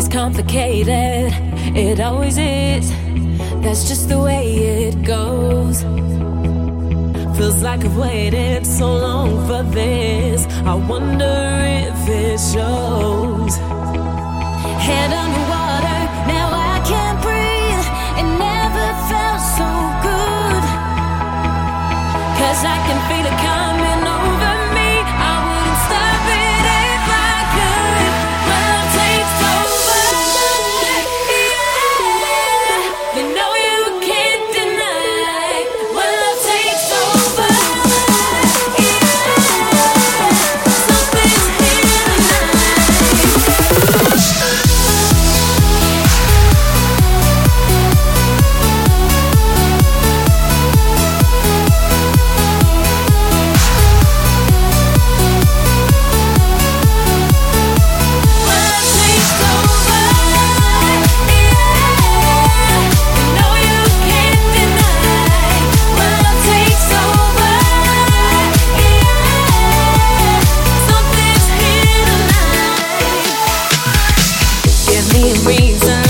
complicated, it always is. That's just the way it goes. Feels like I've waited so long for this. I wonder if it shows. Head underwater, now I can't breathe. It never felt so good. 'Cause I can feel it coming over me. I wouldn't stop it if I could. When love takes over, yeah. You know you can't deny. When love takes over, yeah. Something's here tonight. Reason